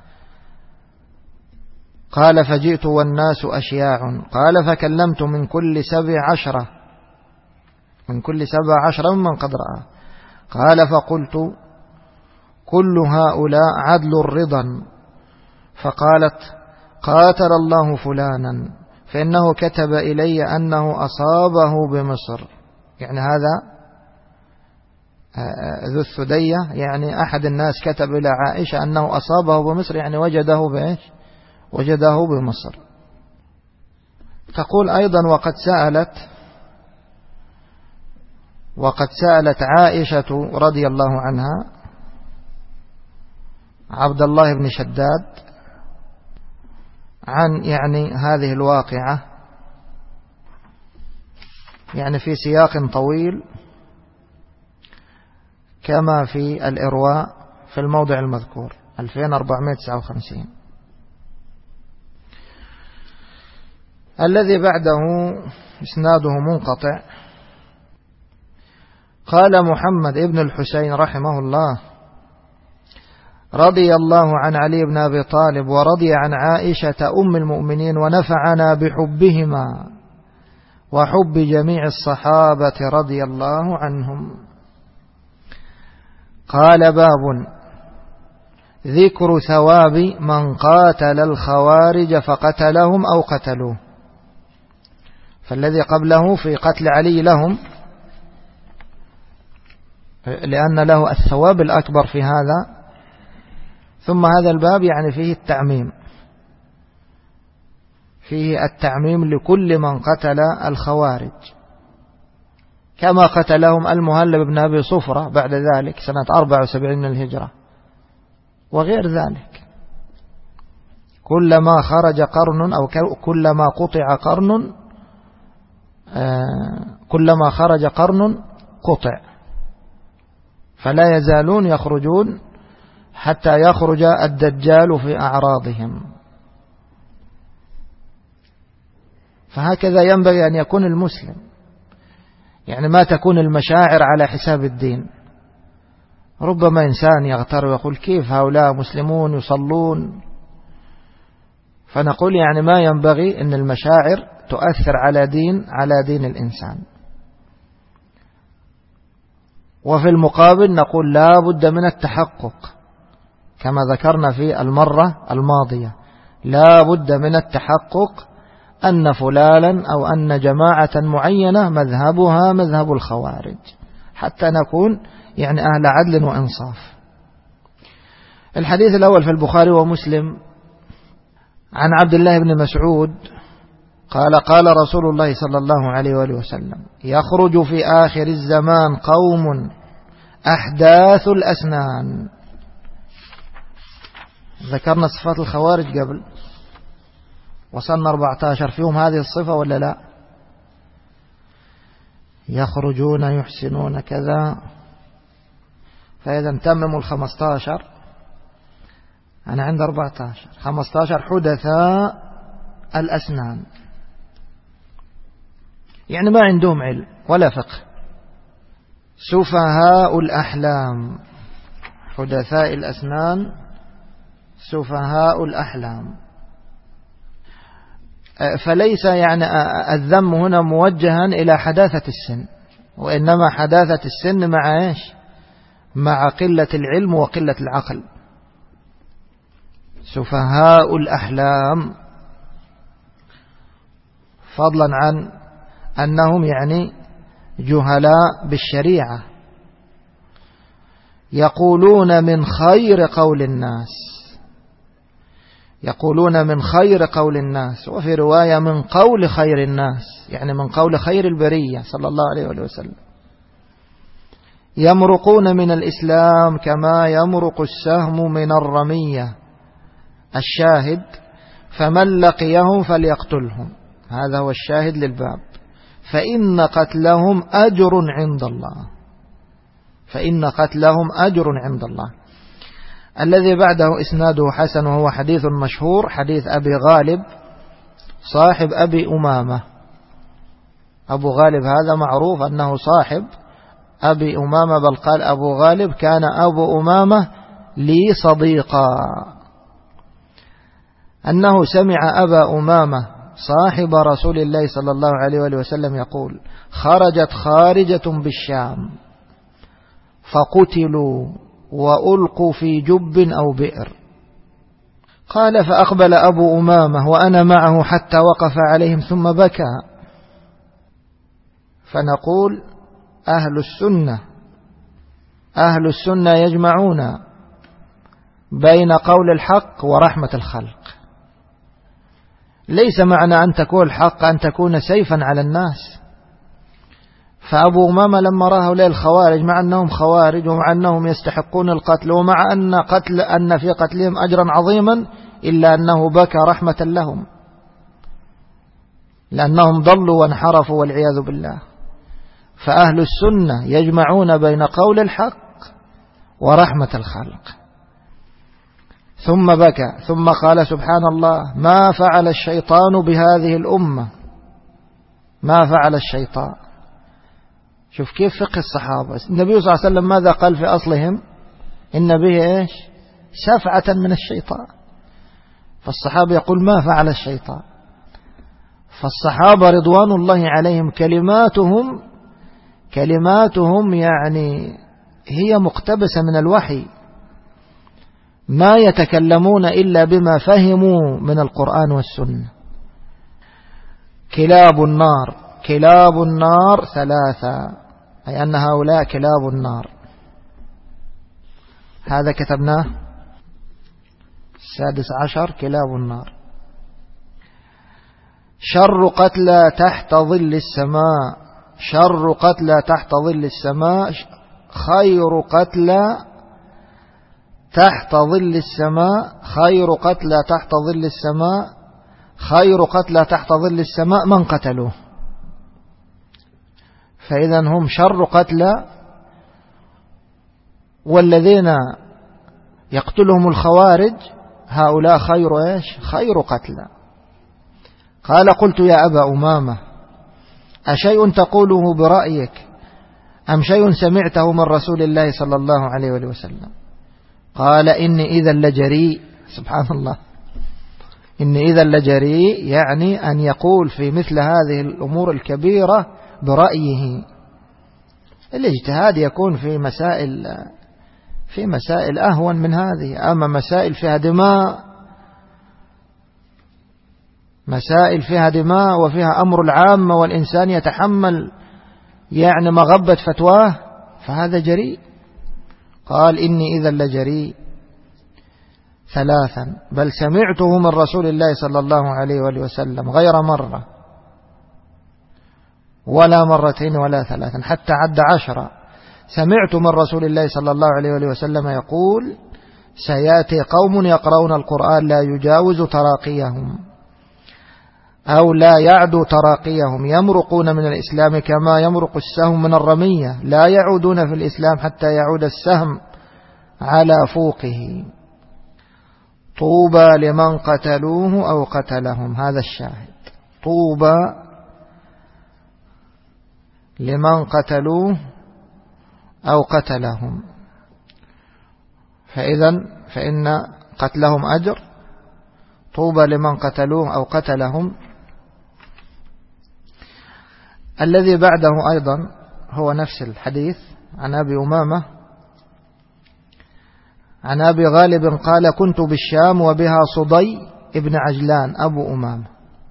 قال فجئت والناس أشياع. قال فكلمت من كل سبع عشرة من كل سبع عشرة من قد رأى. قال فقلت كل هؤلاء عدل الرضا. فقالت قاتل الله فلانا فإنه كتب إلي أنه أصابه بمصر، يعني هذا ذو الثدية يعني أحد الناس كتب إلى عائشة أنه أصابه بمصر، يعني وجده بإيش؟ وجده بمصر. تقول أيضا وقد سألت وقد سألت عائشة رضي الله عنها عبد الله بن شداد عن يعني هذه الواقعة، يعني في سياق طويل كما في الإرواء في الموضع المذكور ألفين وأربعمائة وتسعة وخمسين. الذي بعده إسناده منقطع. قال محمد ابن الحسين رحمه الله رضي الله عن علي بن أبي طالب ورضي عن عائشة أم المؤمنين ونفعنا بحبهما وحب جميع الصحابة رضي الله عنهم. قال باب ذكر ثواب من قاتل الخوارج فقتلهم أو قتلوه. فالذي قبله في قتل علي لهم لأن له الثواب الأكبر في هذا، ثم هذا الباب يعني فيه التعميم فيه التعميم لكل من قتل الخوارج كما قتلهم المهلب بن أبي صفرة بعد ذلك سنة أربعة وسبعين من الهجرة وغير ذلك. كلما خرج قرن أو كلما قطع قرن كلما خرج قرن قطع، فلا يزالون يخرجون حتى يخرج الدجال في أعراضهم. فهكذا ينبغي أن يكون المسلم، يعني ما تكون المشاعر على حساب الدين. ربما إنسان يغتر ويقول كيف هؤلاء مسلمون يصلون، فنقول يعني ما ينبغي أن المشاعر تؤثر على دين على دين الإنسان. وفي المقابل نقول لا بد من التحقق كما ذكرنا في المرة الماضية، لا بد من التحقق أن فلانا أو أن جماعة معينة مذهبها مذهب الخوارج، حتى نكون يعني أهل عدل وإنصاف. الحديث الأول في البخاري ومسلم عن عبد الله بن مسعود قال قال رسول الله صلى الله عليه وآله وسلم: يخرج في آخر الزمان قوم أحداث الأسنان. ذكرنا صفات الخوارج قبل، وصلنا أربعة عشر فيهم هذه الصفة ولا لا؟ يخرجون يحسنون كذا، فإذا تمموا الخمسة عشر. أنا عند أربعة عشر خمسة عشر حدثاء الأسنان، يعني ما عندهم علم ولا فقه. سفهاء الأحلام، حدثاء الأسنان سفهاء الأحلام. فليس يعني الذم هنا موجها إلى حداثة السن، وإنما حداثة السن مع إيش؟ مع قلة العلم وقلة العقل. سفهاء الأحلام، فضلا عن أنهم يعني جهلاء بالشريعة، يقولون من خير قول الناس، يقولون من خير قول الناس، وفي رواية من قول خير الناس، يعني من قول خير البرية صلى الله عليه وسلم. يمرقون من الإسلام كما يمرق السهم من الرمية. الشاهد: فمن لقيهم فليقتلهم، هذا هو الشاهد للباب. فإن قتلهم أجر عند الله، فإن قتلهم أجر عند الله. الذي بعده إسناده حسن، وهو حديث مشهور، حديث أبي غالب صاحب أبي أمامة. أبو غالب هذا معروف أنه صاحب أبي أمامة، بل قال أبو غالب كان أبو أمامة لي صديقا، أنه سمع أبا أمامة صاحب رسول الله صلى الله عليه وآله وسلم يقول: خرجت خارجة بالشام فقتلوا وألقوا في جب أو بئر. قال: فأقبل أبو أمامة وأنا معه حتى وقف عليهم ثم بكى. فنقول: أهل السنة أهل السنة يجمعون بين قول الحق ورحمة الخلق. ليس معنى أن تكون الحق أن تكون سيفا على الناس. فأبو أمامة لما رأى هؤلاء الخوارج، مع أنهم خوارج ومع أنهم يستحقون القتل ومع أن قتل أن في قتلهم أجرا عظيما، إلا أنه بكى رحمة لهم، لأنهم ضلوا وانحرفوا والعياذ بالله. فأهل السنة يجمعون بين قول الحق ورحمة الخلق. ثم بكى، ثم قال: سبحان الله، ما فعل الشيطان بهذه الأمة، ما فعل الشيطان. شوف كيف فقه الصحابة. النبي صلى الله عليه وسلم ماذا قال في أصلهم؟ إن به إيش؟ شفعة من الشيطان. فالصحابة يقول ما فعل الشيطان. فالصحابة رضوان الله عليهم كلماتهم كلماتهم يعني هي مقتبسة من الوحي، ما يتكلمون إلا بما فهموا من القرآن والسنة. كلاب النار، كلاب النار ثلاثة، أي أن هؤلاء كلاب النار. هذا كتبناه. السادس عشر كلاب النار. شر قتلى تحت ظل السماء، شر قتلى تحت ظل السماء، خير قتلى تحت ظل السماء، خير قتلى تحت ظل السماء، خير قتلى تحت ظل السماء من قتلوه. فإذا هم شر قتلى، والذين يقتلهم الخوارج هؤلاء خير إيش؟ خير قتلى. قال قلت يا أبا أمامة أشيء تقوله برأيك أم شيء سمعته من رسول الله صلى الله عليه وسلم؟ قال إني إذا لجريء. سبحان الله، إني إذا لجريء يعني أن يقول في مثل هذه الأمور الكبيرة برأيه. الاجتهاد يكون في مسائل في مسائل أهون من هذه، أما مسائل فيها دماء مسائل فيها دماء وفيها أمر العامة والإنسان يتحمل يعني مغبة فتواه فهذا جريء. قال إني إذا لجريء ثلاثا، بل سمعته من رسول الله صلى الله عليه وآله وسلم غير مرة ولا مرتين ولا ثلاثا، حتى عد عشرة. سمعت من رسول الله صلى الله عليه وآله وسلم يقول سيأتي قوم يقرؤون القرآن لا يجاوز تراقيهم أو لا يعدو تراقيهم، يمرقون من الإسلام كما يمرق السهم من الرمية، لا يعودون في الإسلام حتى يعود السهم على فوقه. طوبى لمن قتلوه أو قتلهم. هذا الشاهد، طوبى لمن قتلوه أو قتلهم. فإذا فإن قتلهم أجر، طوبى لمن قتلوه أو قتلهم. الذي بعده أيضا هو نفس الحديث عن أبي أمامة عن أبي غالب قال كنت بالشام وبها صدي ابن عجلان أبو أمامة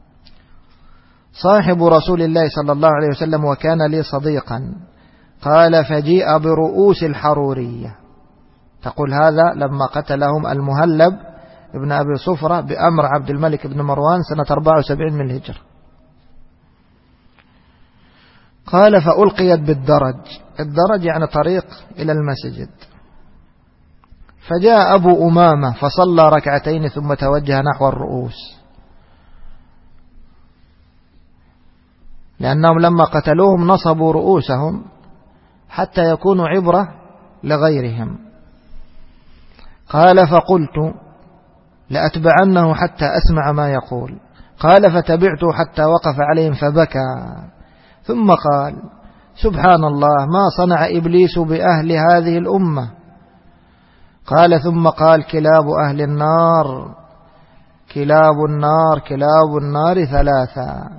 صاحب رسول الله صلى الله عليه وسلم وكان لي صديقا. قال فجيء برؤوس الحرورية. تقول هذا لما قتلهم المهلب ابن أبي صفرة بأمر عبد الملك بن مروان سنة أربعة وسبعين من الهجرة. قال فألقيت بالدرج، الدرج يعني طريق إلى المسجد. فجاء أبو أمامة فصلى ركعتين ثم توجه نحو الرؤوس، لأنهم لما قتلوهم نصبوا رؤوسهم حتى يكونوا عبرة لغيرهم. قال فقلت لأتبعنه حتى أسمع ما يقول. قال فتبعته حتى وقف عليهم فبكى، ثم قال سبحان الله ما صنع إبليس بأهل هذه الأمة. قال ثم قال كلاب أهل النار كلاب النار كلاب النار ثلاثة.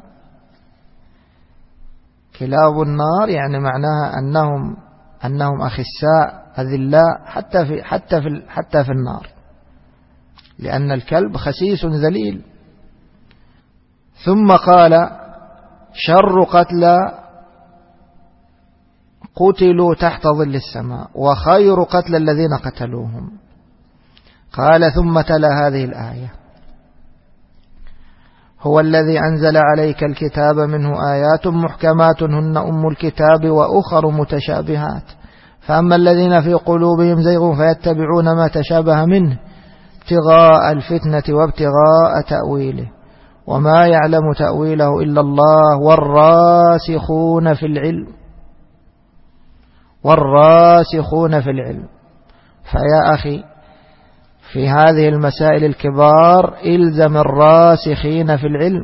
كلاب النار يعني معناها أنهم أنهم أخساء أذلاء حتى في حتى في حتى في النار، لأن الكلب خسيس ذليل. ثم قال شر قتلى قتلوا تحت ظل السماء وخير قتل الذين قتلوهم. قال ثم تلا هذه الآية هو الذي أنزل عليك الكتاب منه آيات محكمات هن أم الكتاب وأخر متشابهات فأما الذين في قلوبهم زيغ فيتبعون ما تشابه منه ابتغاء الفتنة وابتغاء تأويله وما يعلم تأويله إلا الله والراسخون في العلم والراسخون في العلم. فيا أخي في هذه المسائل الكبار إلزم الراسخين في العلم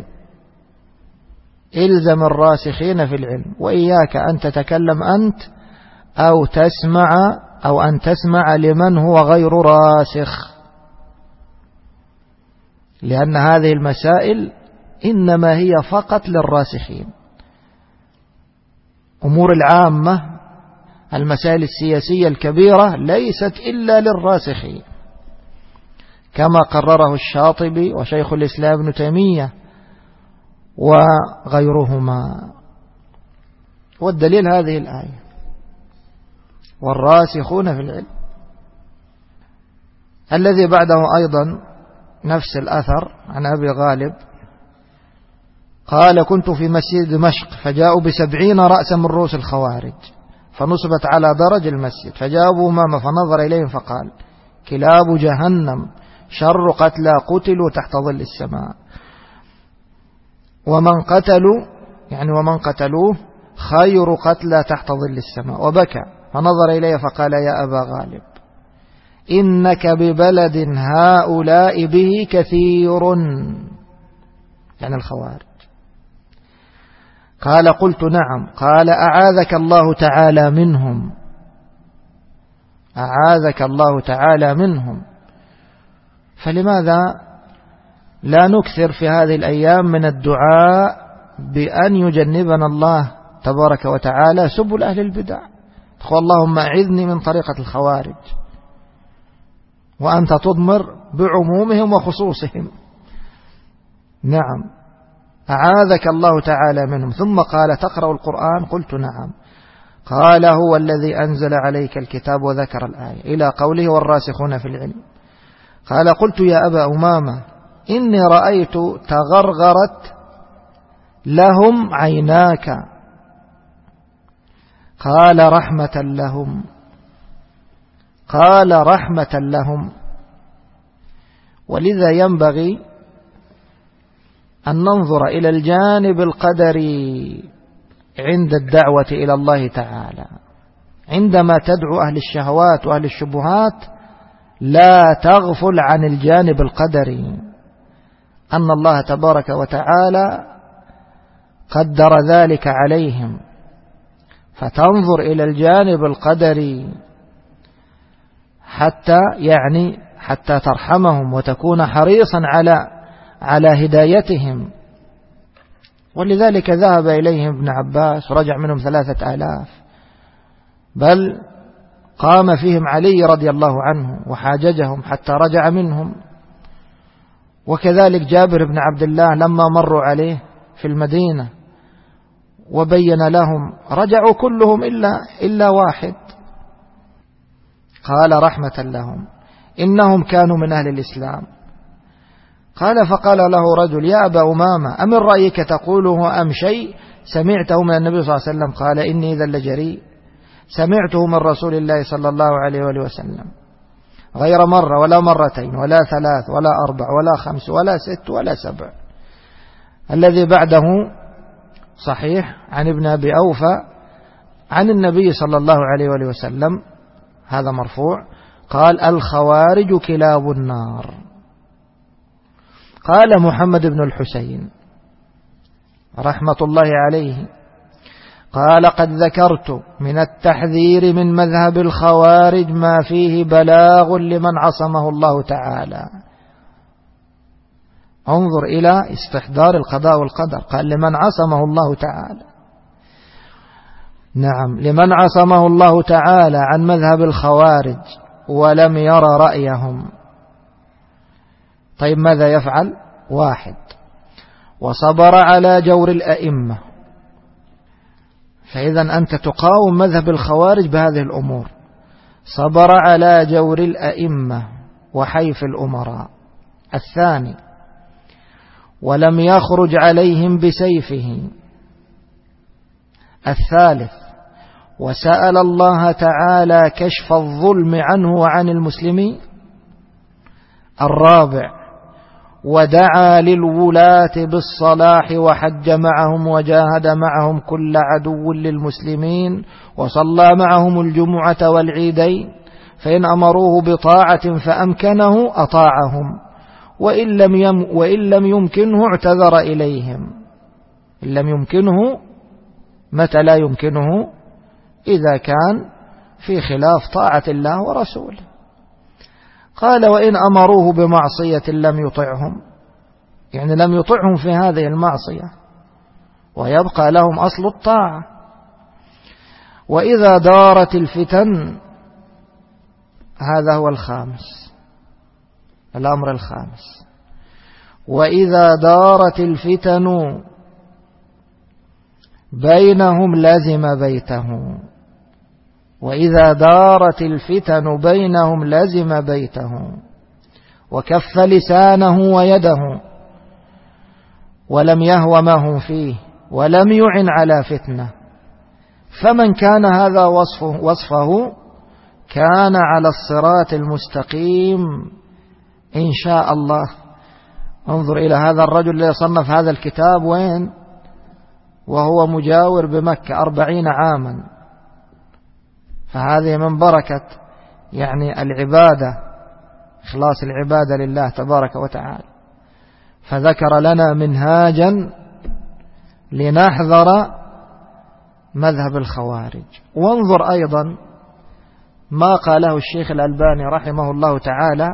إلزم الراسخين في العلم، وإياك أن تتكلم أنت أو تسمع أو أن تسمع لمن هو غير راسخ، لأن هذه المسائل إنما هي فقط للراسخين. أمور العامة المسائل السياسية الكبيرة ليست إلا للراسخين، كما قرره الشاطبي وشيخ الإسلام ابن تيمية وغيرهما. والدليل هذه الآية والراسخون في العلم. الذي بعده أيضا نفس الأثر عن أبي غالب قال كنت في مسجد دمشق فجاءوا بسبعين رأسا من رؤوس الخوارج فنصبت على درج المسجد، فجاء أبو أمامة فنظر إليهم فقال كلاب جهنم شر قتلى قتلوا تحت ظل السماء ومن قتلوا يعني ومن قتلوه خير قتلى تحت ظل السماء. وبكى فنظر إليه فقال يا أبا غالب إنك ببلد هؤلاء به كثير، يعني الخوارج. قال قلت نعم. قال أعاذك الله تعالى منهم، أعاذك الله تعالى منهم. فلماذا لا نكثر في هذه الأيام من الدعاء بأن يجنبنا الله تبارك وتعالى سبل أهل البدع؟ تقول اللهم أعذني من طريقة الخوارج، وأنت تضمر بعمومهم وخصوصهم. نعم، أعاذك الله تعالى منهم. ثم قال تقرأ القرآن؟ قلت نعم. قال هو الذي أنزل عليك الكتاب، وذكر الآية إلى قوله والراسخون في العلم. قال قلت يا أبا أمامة إني رأيت تغرغرت لهم عيناك. قال رحمة لهم، قال رحمة لهم. ولذا ينبغي أن ننظر إلى الجانب القدري عند الدعوة إلى الله تعالى. عندما تدعو أهل الشهوات وأهل الشبهات لا تغفل عن الجانب القدري، أن الله تبارك وتعالى قدر ذلك عليهم، فتنظر إلى الجانب القدري حتى يعني حتى ترحمهم وتكون حريصا على على هدايتهم. ولذلك ذهب إليهم ابن عباس، رجع منهم ثلاثة آلاف، بل قام فيهم علي رضي الله عنه وحاججهم حتى رجع منهم. وكذلك جابر بن عبد الله لما مروا عليه في المدينة وبين لهم رجعوا كلهم إلا, إلا واحد. قال رحمة لهم إنهم كانوا من أهل الإسلام. قال فقال له رجل يا أبا أمامة أمن رأيك تقوله أم شيء سمعته من النبي صلى الله عليه وسلم؟ قال إني إذا لجريء، سمعته من رسول الله صلى الله عليه وآله وسلم غير مرة ولا مرتين ولا ثلاث ولا أربع ولا خمس ولا ست ولا سبع. الذي بعده صحيح عن ابن أبي أوفى عن النبي صلى الله عليه وآله وسلم، هذا مرفوع، قال الخوارج كلاب النار. قال محمد بن الحسين رحمة الله عليه قال قد ذكرت من التحذير من مذهب الخوارج ما فيه بلاغ لمن عصمه الله تعالى. انظر إلى استحضار القضاء والقدر، قال لمن عصمه الله تعالى. نعم، لمن عصمه الله تعالى عن مذهب الخوارج ولم يرى رأيهم. طيب ماذا يفعل؟ واحد، وصبر على جور الأئمة. فإذا أنت تقاوم مذهب الخوارج بهذه الأمور، صبر على جور الأئمة وحيف الأمراء. الثاني، ولم يخرج عليهم بسيفه. الثالث، وسأل الله تعالى كشف الظلم عنه وعن المسلمين. الرابع، ودعا للولاة بالصلاح وحج معهم وجاهد معهم كل عدو للمسلمين وصلى معهم الجمعة والعيدين، فإن أمروه بطاعة فأمكنه أطاعهم، وإن لم, يم وإن لم يمكنه اعتذر إليهم. إن لم يمكنه، متى لا يمكنه؟ إذا كان في خلاف طاعة الله ورسوله. قال وإن أمروه بمعصية لم يطعهم، يعني لم يطعهم في هذه المعصية ويبقى لهم أصل الطاعة. وإذا دارت الفتن، هذا هو الخامس، الأمر الخامس، وإذا دارت الفتن بينهم لزم بيته. وإذا دارت الفتن بينهم لزم بيته وكف لسانه ويده ولم يهو ما هم فيه ولم يعن على فتنة. فمن كان هذا وصفه, وصفه كان على الصراط المستقيم إن شاء الله. انظر إلى هذا الرجل الذي صنف هذا الكتاب وين؟ وهو مجاور بمكة أربعين عاما. فهذه من بركة يعني العبادة، إخلاص العبادة لله تبارك وتعالى. فذكر لنا منهاجا لنحذر مذهب الخوارج. وانظر أيضا ما قاله الشيخ الألباني رحمه الله تعالى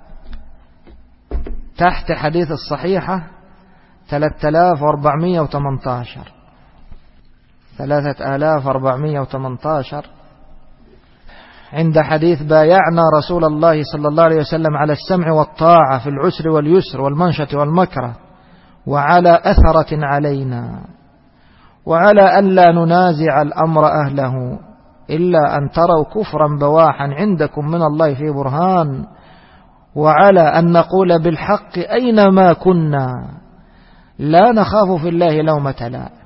تحت حديث الصحيحة ثلاثة آلاف وأربعمائة وثمانية عشر ثلاثة آلاف وأربعمائة وثمانية عشر عند حديث بايعنا رسول الله صلى الله عليه وسلم على السمع والطاعة في العسر واليسر والمنشة والمكره وعلى أثرة علينا وعلى أن لا ننازع الأمر أهله إلا أن تروا كفرا بواحا عندكم من الله في برهان وعلى أن نقول بالحق أينما كنا لا نخاف في الله لومة لائم.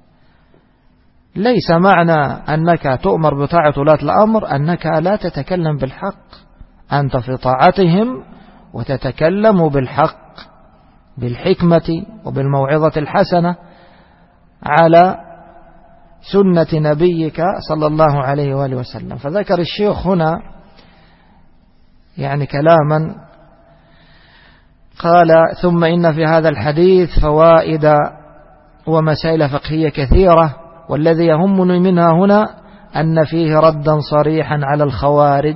ليس معنى أنك تؤمر بطاعة ولاة الأمر أنك لا تتكلم بالحق، أنت في طاعتهم وتتكلم بالحق بالحكمة وبالموعظة الحسنة على سنة نبيك صلى الله عليه وآله وسلم. فذكر الشيخ هنا يعني كلاما قال: ثم إن في هذا الحديث فوائد ومسائل فقهية كثيرة، والذي يهمني منها هنا أن فيه ردا صريحا على الخوارج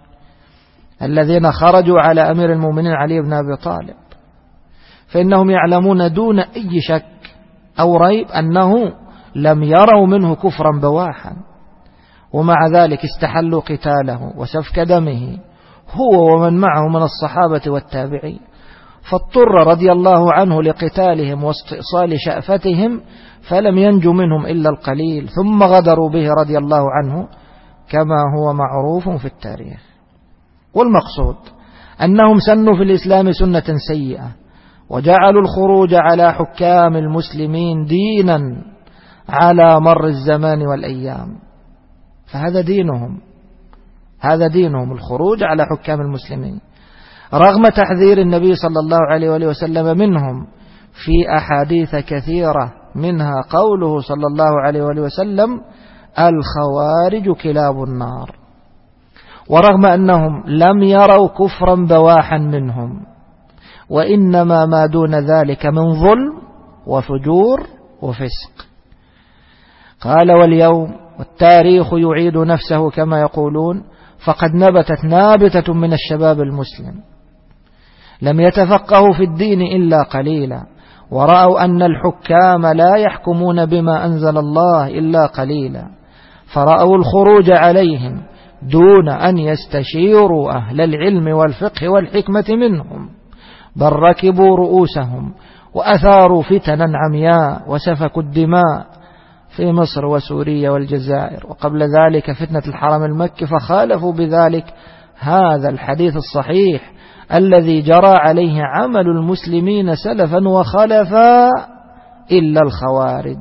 الذين خرجوا على أمير المؤمنين علي بن أبي طالب، فإنهم يعلمون دون أي شك أو ريب أنه لم يروا منه كفرا بواحا، ومع ذلك استحلوا قتاله وسفك دمه هو ومن معه من الصحابة والتابعين، فاضطر رضي الله عنه لقتالهم واستئصال شأفتهم فلم ينجو منهم إلا القليل، ثم غدروا به رضي الله عنه كما هو معروف في التاريخ. والمقصود أنهم سنوا في الإسلام سنة سيئة وجعلوا الخروج على حكام المسلمين دينا على مر الزمان والأيام، فهذا دينهم، هذا دينهم الخروج على حكام المسلمين، رغم تحذير النبي صلى الله عليه وآله وسلم منهم في أحاديث كثيرة، منها قوله صلى الله عليه وآله وسلم: الخوارج كلاب النار. ورغم أنهم لم يروا كفرا بواحا منهم، وإنما ما دون ذلك من ظلم وفجور وفسق. قال: واليوم والتاريخ يعيد نفسه كما يقولون، فقد نبتت نابتة من الشباب المسلم لم يتفقهوا في الدين إلا قليلا، ورأوا أن الحكام لا يحكمون بما أنزل الله إلا قليلا، فرأوا الخروج عليهم دون أن يستشيروا أهل العلم والفقه والحكمة منهم، بل ركبوا رؤوسهم وأثاروا فتنا عمياء وسفكوا الدماء في مصر وسوريا والجزائر، وقبل ذلك فتنة الحرم المكي، فخالفوا بذلك هذا الحديث الصحيح الذي جرى عليه عمل المسلمين سلفا وخلفا إلا الخوارج.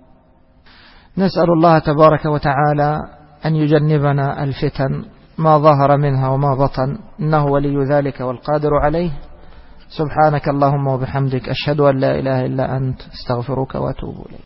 نسأل الله تبارك وتعالى أن يجنبنا الفتن ما ظهر منها وما بطن، إنه ولي ذلك والقادر عليه. سبحانك اللهم وبحمدك، أشهد أن لا إله إلا أنت، استغفرك وأتوب إليك.